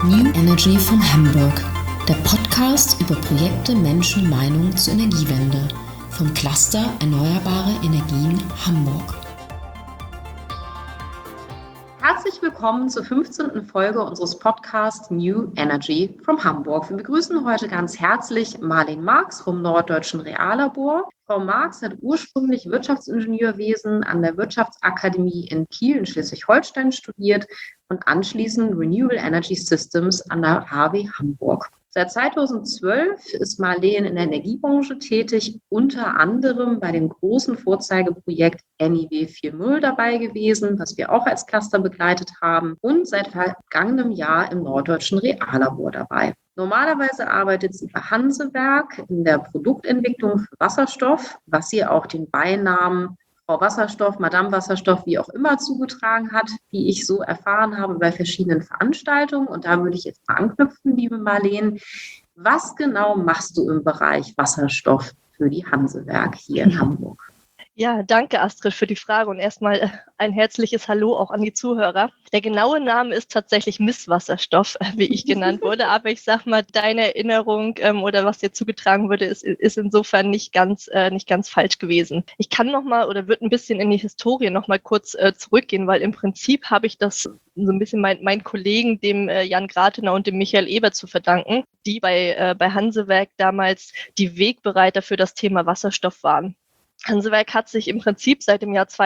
New Energy from Hamburg, der Podcast über Projekte, Menschen, Meinungen zur Energiewende vom Cluster Erneuerbare Energien Hamburg. Herzlich willkommen zur 15. Folge unseres Podcasts New Energy from Hamburg. Wir begrüßen heute ganz herzlich Marleen Marx vom Norddeutschen Reallabor. Frau Marx hat ursprünglich Wirtschaftsingenieurwesen an der Wirtschaftsakademie in Kiel in Schleswig-Holstein studiert und anschließend Renewable Energy Systems an der HW Hamburg. Seit 2012 ist Marleen in der Energiebranche tätig, unter anderem bei dem großen Vorzeigeprojekt NIW 4.0 dabei gewesen, was wir auch als Cluster begleitet haben, und seit vergangenem Jahr im Norddeutschen Reallabor dabei. Normalerweise arbeitet sie bei Hansewerk in der Produktentwicklung für Wasserstoff, was sie auch den Beinamen Frau Wasserstoff, Madame Wasserstoff, wie auch immer zugetragen hat, wie ich so erfahren habe bei verschiedenen Veranstaltungen. Und da würde ich jetzt mal anknüpfen, liebe Marleen. Was genau machst du im Bereich Wasserstoff für die Hansewerk hier in Hamburg? Ja, danke Astrid für die Frage und erstmal ein herzliches Hallo auch an die Zuhörer. Der genaue Name ist tatsächlich Miss Wasserstoff, wie ich genannt wurde, aber ich sag mal, deine Erinnerung oder was dir zugetragen wurde, ist insofern nicht ganz falsch gewesen. Ich kann würde ein bisschen in die Historie noch mal kurz zurückgehen, weil im Prinzip habe ich das so ein bisschen meinen Kollegen, dem Jan Gratener und dem Michael Eber zu verdanken, die bei Hansewerk damals die Wegbereiter für das Thema Wasserstoff waren. Hansewerk hat sich im Prinzip seit dem Jahr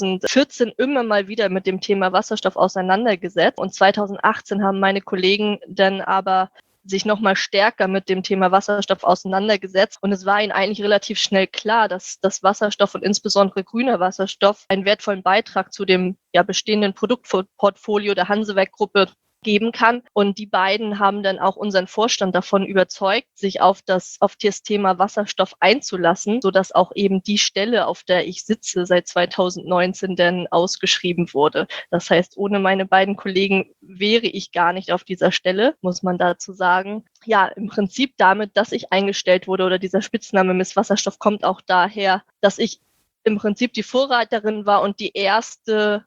2014 immer mal wieder mit dem Thema Wasserstoff auseinandergesetzt. Und 2018 haben meine Kollegen dann aber sich nochmal stärker mit dem Thema Wasserstoff auseinandergesetzt. Und es war ihnen eigentlich relativ schnell klar, dass das Wasserstoff und insbesondere grüner Wasserstoff einen wertvollen Beitrag zu dem bestehenden Produktportfolio der Hansewerk-Gruppe geben kann. Und die beiden haben dann auch unseren Vorstand davon überzeugt, sich auf das Thema Wasserstoff einzulassen, sodass auch eben die Stelle, auf der ich sitze, seit 2019 dann ausgeschrieben wurde. Das heißt, ohne meine beiden Kollegen wäre ich gar nicht auf dieser Stelle, muss man dazu sagen. Ja, im Prinzip damit, dass ich eingestellt wurde oder dieser Spitzname Miss Wasserstoff kommt auch daher, dass ich im Prinzip die Vorreiterin war und die erste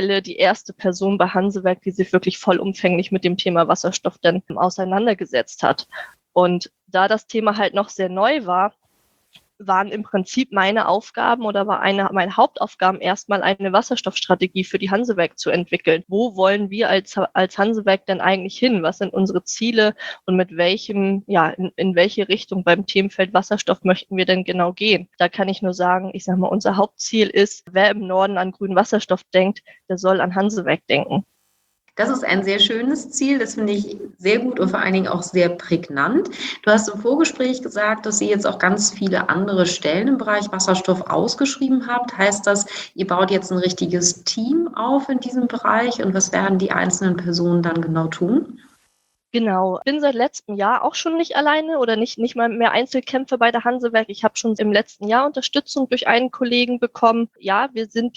Person bei Hansewerk, die sich wirklich vollumfänglich mit dem Thema Wasserstoff dann auseinandergesetzt hat. Und da das Thema halt noch sehr neu war, waren im Prinzip meine Aufgaben oder war meine Hauptaufgaben erstmal eine Wasserstoffstrategie für die Hansewerk zu entwickeln. Wo wollen wir als Hansewerk denn eigentlich hin? Was sind unsere Ziele und mit welchem, in welche Richtung beim Themenfeld Wasserstoff möchten wir denn genau gehen? Da kann ich nur sagen, unser Hauptziel ist, wer im Norden an grünen Wasserstoff denkt, der soll an Hansewerk denken. Das ist ein sehr schönes Ziel, das finde ich sehr gut und vor allen Dingen auch sehr prägnant. Du hast im Vorgespräch gesagt, dass ihr jetzt auch ganz viele andere Stellen im Bereich Wasserstoff ausgeschrieben habt. Heißt das, ihr baut jetzt ein richtiges Team auf in diesem Bereich und was werden die einzelnen Personen dann genau tun? Genau. Ich bin seit letztem Jahr auch schon nicht alleine oder nicht mal mehr Einzelkämpfer bei der Hansewerk. Ich habe schon im letzten Jahr Unterstützung durch einen Kollegen bekommen. Ja,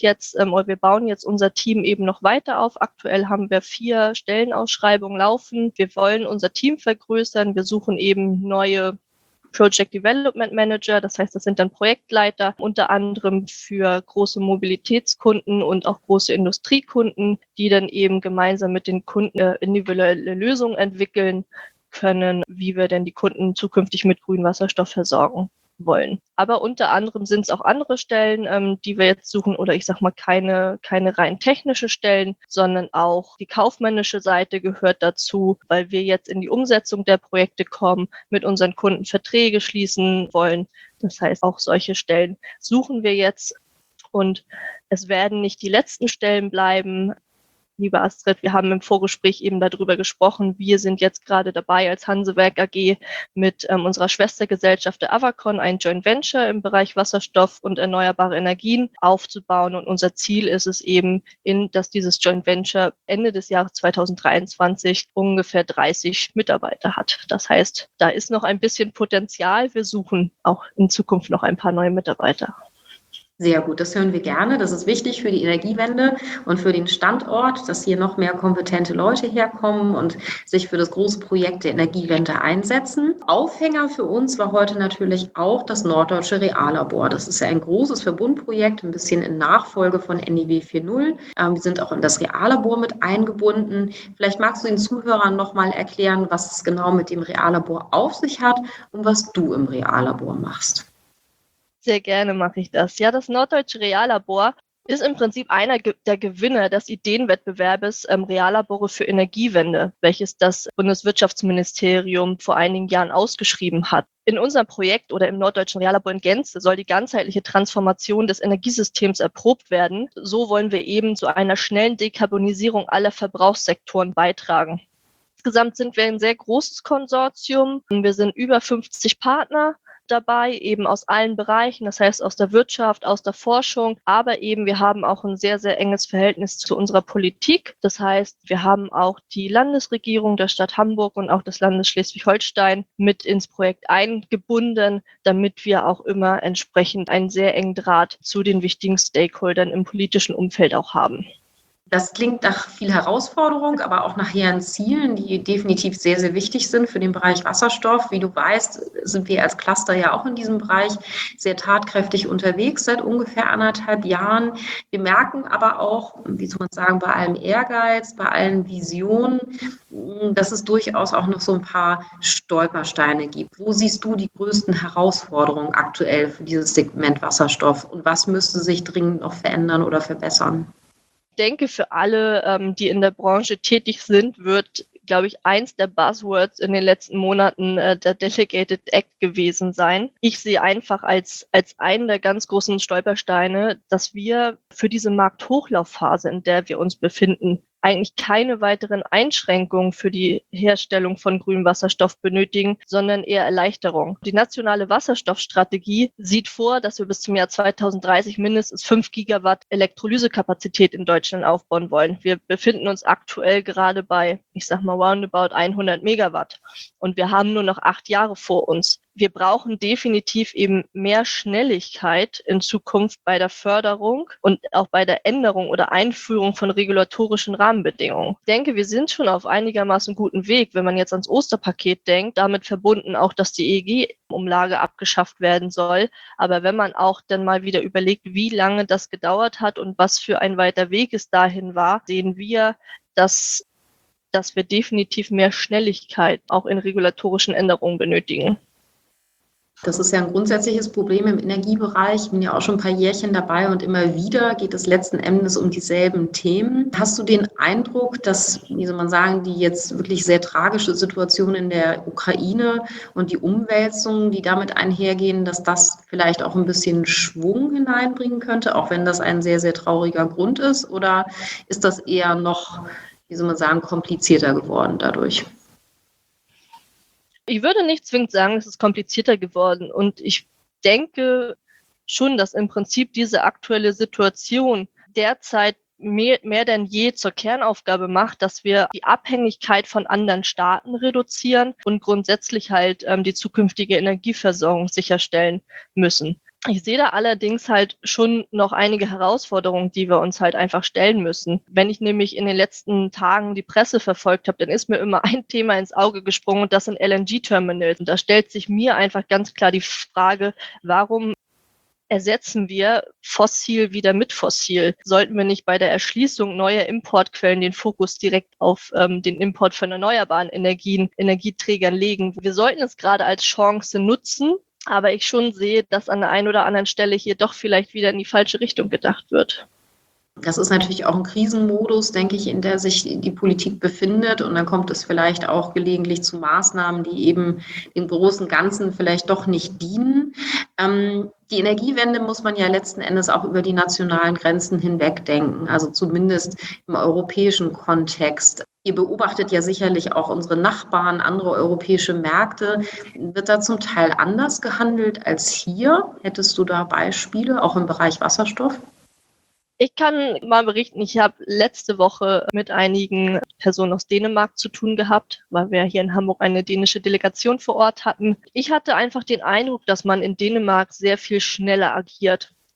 wir bauen jetzt unser Team eben noch weiter auf. Aktuell haben wir 4 Stellenausschreibungen laufen. Wir wollen unser Team vergrößern. Wir suchen eben neue Project Development Manager, das heißt, das sind dann Projektleiter, unter anderem für große Mobilitätskunden und auch große Industriekunden, die dann eben gemeinsam mit den Kunden individuelle Lösungen entwickeln können, wie wir denn die Kunden zukünftig mit grünem Wasserstoff versorgen wollen. Aber unter anderem sind es auch andere Stellen, die wir jetzt suchen oder keine rein technische Stellen, sondern auch die kaufmännische Seite gehört dazu, weil wir jetzt in die Umsetzung der Projekte kommen, mit unseren Kunden Verträge schließen wollen. Das heißt, auch solche Stellen suchen wir jetzt und es werden nicht die letzten Stellen bleiben. Liebe Astrid, wir haben im Vorgespräch eben darüber gesprochen. Wir sind jetzt gerade dabei, als Hansewerk AG mit unserer Schwestergesellschaft der Avacon ein Joint Venture im Bereich Wasserstoff und erneuerbare Energien aufzubauen. Und unser Ziel ist es eben, dass dieses Joint Venture Ende des Jahres 2023 ungefähr 30 Mitarbeiter hat. Das heißt, da ist noch ein bisschen Potenzial. Wir suchen auch in Zukunft noch ein paar neue Mitarbeiter. Sehr gut, das hören wir gerne. Das ist wichtig für die Energiewende und für den Standort, dass hier noch mehr kompetente Leute herkommen und sich für das große Projekt der Energiewende einsetzen. Aufhänger für uns war heute natürlich auch das Norddeutsche Reallabor. Das ist ja ein großes Verbundprojekt, ein bisschen in Nachfolge von NIW 4.0. Wir sind auch in das Reallabor mit eingebunden. Vielleicht magst du den Zuhörern noch mal erklären, was es genau mit dem Reallabor auf sich hat und was du im Reallabor machst. Sehr gerne mache ich das. Ja, das Norddeutsche Reallabor ist im Prinzip einer der Gewinner des Ideenwettbewerbes Reallabore für Energiewende, welches das Bundeswirtschaftsministerium vor einigen Jahren ausgeschrieben hat. In unserem Projekt oder im Norddeutschen Reallabor in Gänze soll die ganzheitliche Transformation des Energiesystems erprobt werden. So wollen wir eben zu einer schnellen Dekarbonisierung aller Verbrauchssektoren beitragen. Insgesamt sind wir ein sehr großes Konsortium. Wir sind über 50 Partner dabei, eben aus allen Bereichen, das heißt aus der Wirtschaft, aus der Forschung, aber eben wir haben auch ein sehr, sehr enges Verhältnis zu unserer Politik. Das heißt, wir haben auch die Landesregierung der Stadt Hamburg und auch des Landes Schleswig-Holstein mit ins Projekt eingebunden, damit wir auch immer entsprechend einen sehr engen Draht zu den wichtigen Stakeholdern im politischen Umfeld auch haben. Das klingt nach viel Herausforderung, aber auch nach hehren Zielen, die definitiv sehr, sehr wichtig sind für den Bereich Wasserstoff. Wie du weißt, sind wir als Cluster ja auch in diesem Bereich sehr tatkräftig unterwegs seit ungefähr 1,5 Jahren. Wir merken aber auch, wie soll man sagen, bei allem Ehrgeiz, bei allen Visionen, dass es durchaus auch noch so ein paar Stolpersteine gibt. Wo siehst du die größten Herausforderungen aktuell für dieses Segment Wasserstoff und was müsste sich dringend noch verändern oder verbessern? Ich denke, für alle, die in der Branche tätig sind, wird, glaube ich, eins der Buzzwords in den letzten Monaten der Delegated Act gewesen sein. Ich sehe einfach als einen der ganz großen Stolpersteine, dass wir für diese Markthochlaufphase, in der wir uns befinden, eigentlich keine weiteren Einschränkungen für die Herstellung von grünem Wasserstoff benötigen, sondern eher Erleichterung. Die nationale Wasserstoffstrategie sieht vor, dass wir bis zum Jahr 2030 mindestens 5 Gigawatt Elektrolysekapazität in Deutschland aufbauen wollen. Wir befinden uns aktuell gerade bei, ich sag mal, roundabout 100 Megawatt. Und wir haben nur noch 8 Jahre vor uns. Wir brauchen definitiv eben mehr Schnelligkeit in Zukunft bei der Förderung und auch bei der Änderung oder Einführung von regulatorischen Rahmenbedingungen. Ich denke, wir sind schon auf einigermaßen guten Weg, wenn man jetzt ans Osterpaket denkt, damit verbunden auch, dass die EEG-Umlage abgeschafft werden soll. Aber wenn man auch dann mal wieder überlegt, wie lange das gedauert hat und was für ein weiter Weg es dahin war, sehen wir, dass wir definitiv mehr Schnelligkeit auch in regulatorischen Änderungen benötigen. Das ist ja ein grundsätzliches Problem im Energiebereich. Ich bin ja auch schon ein paar Jährchen dabei und immer wieder geht es letzten Endes um dieselben Themen. Hast du den Eindruck, dass, wie soll man sagen, die jetzt wirklich sehr tragische Situation in der Ukraine und die Umwälzungen, die damit einhergehen, dass das vielleicht auch ein bisschen Schwung hineinbringen könnte, auch wenn das ein sehr, sehr trauriger Grund ist? Oder ist das eher noch, wie soll man sagen, komplizierter geworden dadurch? Ich würde nicht zwingend sagen, es ist komplizierter geworden. Und ich denke schon, dass im Prinzip diese aktuelle Situation derzeit mehr denn je zur Kernaufgabe macht, dass wir die Abhängigkeit von anderen Staaten reduzieren und grundsätzlich halt die zukünftige Energieversorgung sicherstellen müssen. Ich sehe da allerdings halt schon noch einige Herausforderungen, die wir uns halt einfach stellen müssen. Wenn ich nämlich in den letzten Tagen die Presse verfolgt habe, dann ist mir immer ein Thema ins Auge gesprungen und das sind LNG-Terminals. Und da stellt sich mir einfach ganz klar die Frage, warum ersetzen wir fossil wieder mit fossil? Sollten wir nicht bei der Erschließung neuer Importquellen den Fokus direkt auf den Import von erneuerbaren Energieträgern legen? Wir sollten es gerade als Chance nutzen, aber ich schon sehe, dass an der einen oder anderen Stelle hier doch vielleicht wieder in die falsche Richtung gedacht wird. Das ist natürlich auch ein Krisenmodus, denke ich, in der sich die Politik befindet. Und dann kommt es vielleicht auch gelegentlich zu Maßnahmen, die eben dem großen Ganzen vielleicht doch nicht dienen. Die Energiewende muss man ja letzten Endes auch über die nationalen Grenzen hinweg denken, also zumindest im europäischen Kontext. Ihr beobachtet ja sicherlich auch unsere Nachbarn, andere europäische Märkte. Wird da zum Teil anders gehandelt als hier? Hättest du da Beispiele, auch im Bereich Wasserstoff? Ich kann mal berichten, ich habe letzte Woche mit einigen Personen aus Dänemark zu tun gehabt, weil wir hier in Hamburg eine dänische Delegation vor Ort hatten. Ich hatte einfach den Eindruck, dass man in Dänemark sehr viel schneller agiert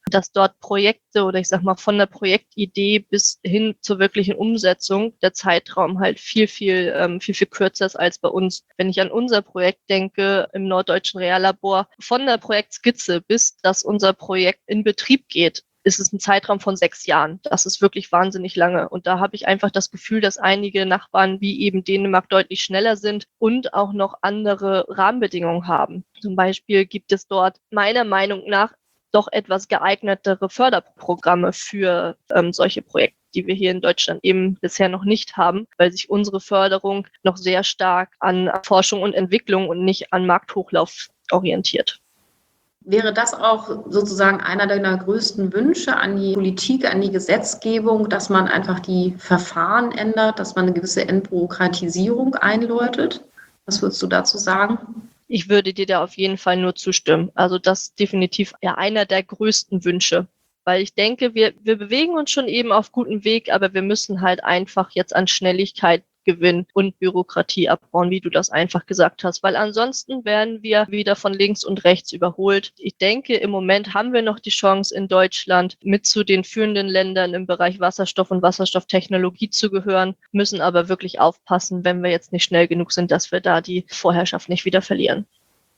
dass dort Projekte oder ich sag mal von der Projektidee bis hin zur wirklichen Umsetzung der Zeitraum halt viel kürzer ist als bei uns. Wenn ich an unser Projekt denke im Norddeutschen Reallabor, von der Projektskizze bis dass unser Projekt in Betrieb geht, ist es ein Zeitraum von 6 Jahren. Das ist wirklich wahnsinnig lange. Und da habe ich einfach das Gefühl, dass einige Nachbarn wie eben Dänemark deutlich schneller sind und auch noch andere Rahmenbedingungen haben. Zum Beispiel gibt es dort meiner Meinung nach doch etwas geeignetere Förderprogramme für solche Projekte, die wir hier in Deutschland eben bisher noch nicht haben, weil sich unsere Förderung noch sehr stark an Forschung und Entwicklung und nicht an Markthochlauf orientiert. Wäre das auch sozusagen einer deiner größten Wünsche an die Politik, an die Gesetzgebung, dass man einfach die Verfahren ändert, dass man eine gewisse Entbürokratisierung einläutet? Was würdest du dazu sagen? Ich würde dir da auf jeden Fall nur zustimmen. Also das ist definitiv einer der größten Wünsche. Weil ich denke, wir bewegen uns schon eben auf gutem Weg, aber wir müssen halt einfach jetzt an Schnelligkeit gewinnen und Bürokratie abbauen, wie du das einfach gesagt hast. Weil ansonsten werden wir wieder von links und rechts überholt. Ich denke, im Moment haben wir noch die Chance, in Deutschland mit zu den führenden Ländern im Bereich Wasserstoff und Wasserstofftechnologie zu gehören, müssen aber wirklich aufpassen, wenn wir jetzt nicht schnell genug sind, dass wir da die Vorherrschaft nicht wieder verlieren.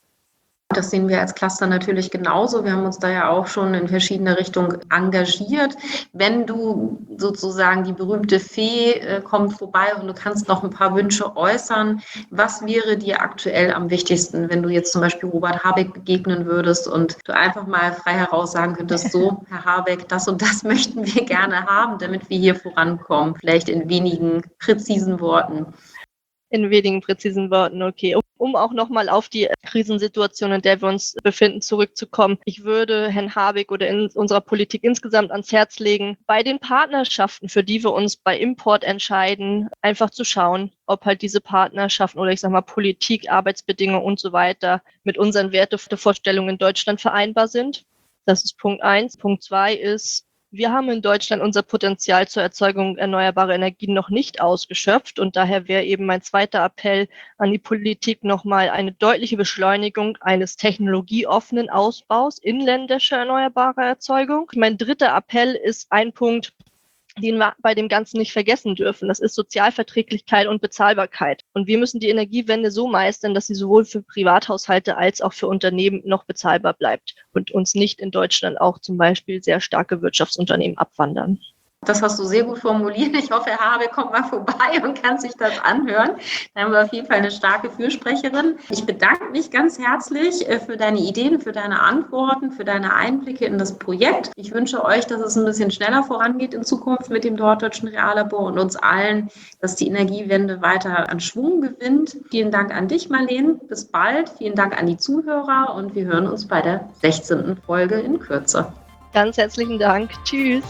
Das sehen wir als Cluster natürlich genauso. Wir haben uns da ja auch schon in verschiedene Richtungen engagiert. Wenn du sozusagen die berühmte Fee kommt vorbei und du kannst noch ein paar Wünsche äußern, was wäre dir aktuell am wichtigsten, wenn du jetzt zum Beispiel Robert Habeck begegnen würdest und du einfach mal frei heraus sagen könntest, so, Herr Habeck, das und das möchten wir gerne haben, damit wir hier vorankommen. Vielleicht in wenigen präzisen Worten. In wenigen präzisen Worten, okay. Um auch nochmal auf die Krisensituation, in der wir uns befinden, zurückzukommen. Ich würde Herrn Habeck oder in unserer Politik insgesamt ans Herz legen, bei den Partnerschaften, für die wir uns bei Import entscheiden, einfach zu schauen, ob halt diese Partnerschaften oder ich sag mal Politik, Arbeitsbedingungen und so weiter mit unseren Wertevorstellungen in Deutschland vereinbar sind. Das ist Punkt 1. Punkt 2 ist, wir haben in Deutschland unser Potenzial zur Erzeugung erneuerbarer Energien noch nicht ausgeschöpft und daher wäre eben mein zweiter Appell an die Politik nochmal eine deutliche Beschleunigung eines technologieoffenen Ausbaus inländischer erneuerbarer Erzeugung. Mein dritter Appell ist ein Punkt, den wir bei dem Ganzen nicht vergessen dürfen. Das ist Sozialverträglichkeit und Bezahlbarkeit. Und wir müssen die Energiewende so meistern, dass sie sowohl für Privathaushalte als auch für Unternehmen noch bezahlbar bleibt und uns nicht in Deutschland auch zum Beispiel sehr starke Wirtschaftsunternehmen abwandern. Das hast du sehr gut formuliert. Ich hoffe, Herr Habeck kommt mal vorbei und kann sich das anhören. Da haben wir auf jeden Fall eine starke Fürsprecherin. Ich bedanke mich ganz herzlich für deine Ideen, für deine Antworten, für deine Einblicke in das Projekt. Ich wünsche euch, dass es ein bisschen schneller vorangeht in Zukunft mit dem Norddeutschen Reallabor und uns allen, dass die Energiewende weiter an Schwung gewinnt. Vielen Dank an dich, Marleen. Bis bald. Vielen Dank an die Zuhörer und wir hören uns bei der 16. Folge in Kürze. Ganz herzlichen Dank. Tschüss.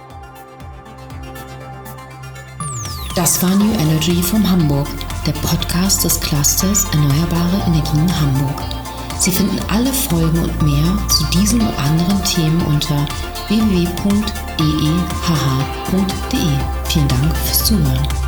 Das war New Energy from Hamburg, der Podcast des Clusters Erneuerbare Energien Hamburg. Sie finden alle Folgen und mehr zu diesen und anderen Themen unter www.eehh.de. Vielen Dank fürs Zuhören.